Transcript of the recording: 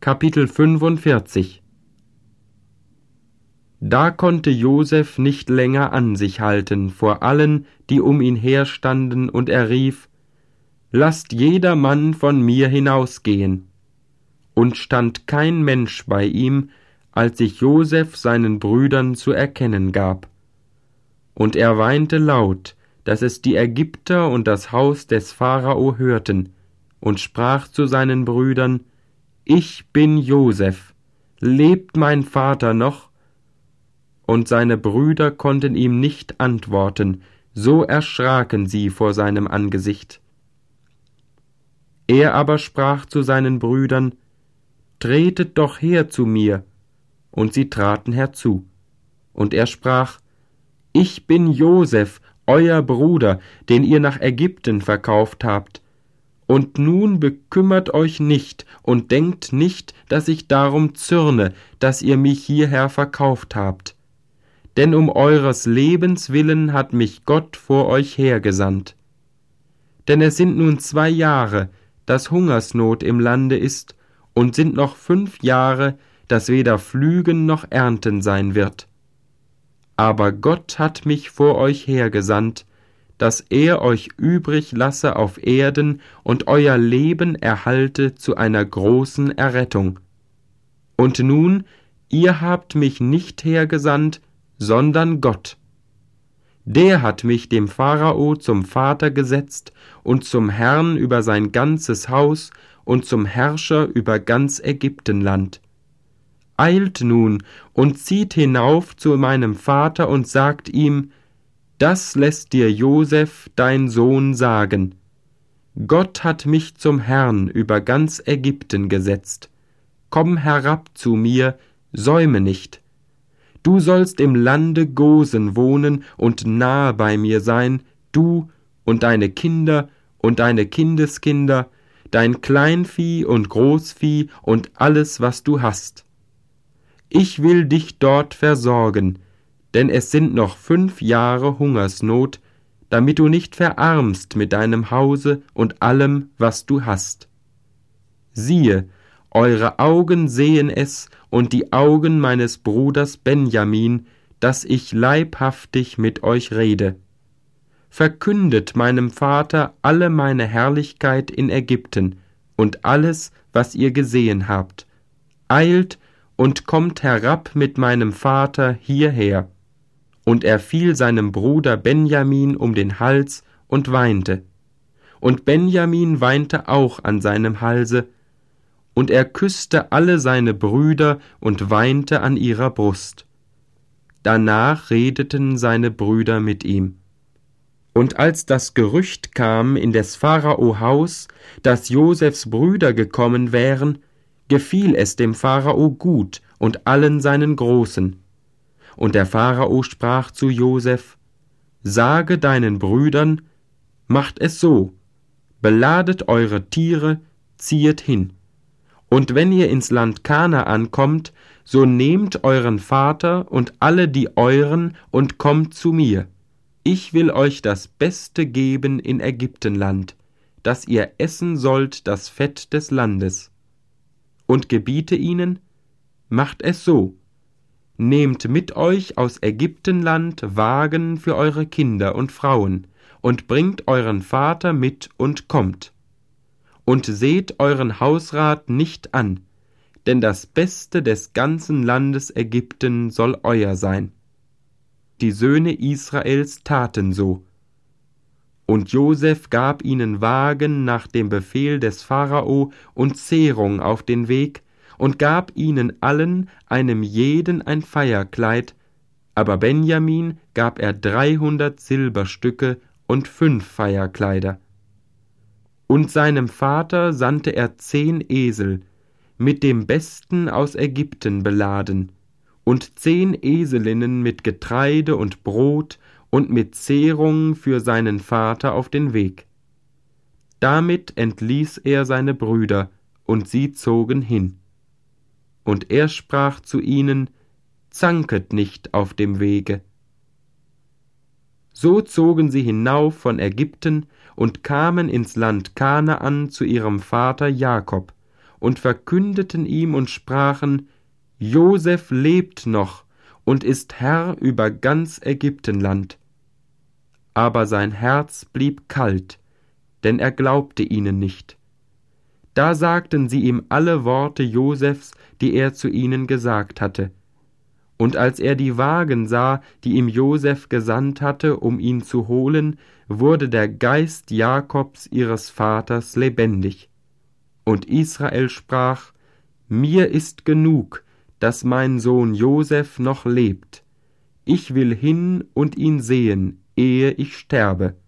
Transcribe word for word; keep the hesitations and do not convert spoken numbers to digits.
Kapitel fünfundvierzig. Da konnte Josef nicht länger an sich halten vor allen, die um ihn herstanden, und er rief: »Lasst jedermann von mir hinausgehen.« Und stand kein Mensch bei ihm, als sich Josef seinen Brüdern zu erkennen gab. Und er weinte laut, dass es die Ägypter und das Haus des Pharao hörten, und sprach zu seinen Brüdern: »Ich bin Josef, lebt mein Vater noch?« Und seine Brüder konnten ihm nicht antworten, so erschraken sie vor seinem Angesicht. Er aber sprach zu seinen Brüdern: »Tretet doch her zu mir.« Und sie traten herzu. Und er sprach: »Ich bin Josef, euer Bruder, den ihr nach Ägypten verkauft habt. Und nun bekümmert euch nicht und denkt nicht, dass ich darum zürne, dass ihr mich hierher verkauft habt. Denn um eures Lebens willen hat mich Gott vor euch hergesandt. Denn es sind nun zwei Jahre, dass Hungersnot im Lande ist, und sind noch fünf Jahre, dass weder Pflügen noch Ernten sein wird. Aber Gott hat mich vor euch hergesandt, dass er euch übrig lasse auf Erden und euer Leben erhalte zu einer großen Errettung. Und nun, ihr habt mich nicht hergesandt, sondern Gott. Der hat mich dem Pharao zum Vater gesetzt und zum Herrn über sein ganzes Haus und zum Herrscher über ganz Ägyptenland. Eilt nun und zieht hinauf zu meinem Vater und sagt ihm: Das lässt dir Josef, dein Sohn, sagen. Gott hat mich zum Herrn über ganz Ägypten gesetzt. Komm herab zu mir, säume nicht. Du sollst im Lande Gosen wohnen und nahe bei mir sein, du und deine Kinder und deine Kindeskinder, dein Kleinvieh und Großvieh und alles, was du hast. Ich will dich dort versorgen, denn es sind noch fünf Jahre Hungersnot, damit du nicht verarmst mit deinem Hause und allem, was du hast. Siehe, eure Augen sehen es und die Augen meines Bruders Benjamin, dass ich leibhaftig mit euch rede. Verkündet meinem Vater alle meine Herrlichkeit in Ägypten und alles, was ihr gesehen habt. Eilt und kommt herab mit meinem Vater hierher. Und er fiel seinem Bruder Benjamin um den Hals und weinte. Und Benjamin weinte auch an seinem Halse, und er küßte alle seine Brüder und weinte an ihrer Brust. Danach redeten seine Brüder mit ihm. Und als das Gerücht kam in des Pharao Haus, dass Josefs Brüder gekommen wären, gefiel es dem Pharao gut und allen seinen Großen. Und der Pharao sprach zu Josef: Sage deinen Brüdern, macht es so, beladet eure Tiere, ziehet hin. Und wenn ihr ins Land Kanaan kommt, so nehmt euren Vater und alle die euren und kommt zu mir. Ich will euch das Beste geben in Ägyptenland, dass ihr essen sollt das Fett des Landes. Und gebiete ihnen, macht es so, nehmt mit euch aus Ägyptenland Wagen für eure Kinder und Frauen, und bringt euren Vater mit und kommt. Und seht euren Hausrat nicht an, denn das Beste des ganzen Landes Ägypten soll euer sein. Die Söhne Israels taten so. Und Josef gab ihnen Wagen nach dem Befehl des Pharao und Zehrung auf den Weg und gab ihnen allen, einem jeden, ein Feierkleid, aber Benjamin gab er dreihundert Silberstücke und fünf Feierkleider. Und seinem Vater sandte er zehn Esel, mit dem Besten aus Ägypten beladen, und zehn Eselinnen mit Getreide und Brot und mit Zehrung für seinen Vater auf den Weg. Damit entließ er seine Brüder, und sie zogen hin. Und er sprach zu ihnen: Zanket nicht auf dem Wege. So zogen sie hinauf von Ägypten und kamen ins Land Kanaan zu ihrem Vater Jakob, und verkündeten ihm und sprachen: Josef lebt noch und ist Herr über ganz Ägyptenland. Aber sein Herz blieb kalt, denn er glaubte ihnen nicht. Da sagten sie ihm alle Worte Josefs, die er zu ihnen gesagt hatte. Und als er die Wagen sah, die ihm Josef gesandt hatte, um ihn zu holen, wurde der Geist Jakobs ihres Vaters lebendig. Und Israel sprach: Mir ist genug, dass mein Sohn Josef noch lebt. Ich will hin und ihn sehen, ehe ich sterbe.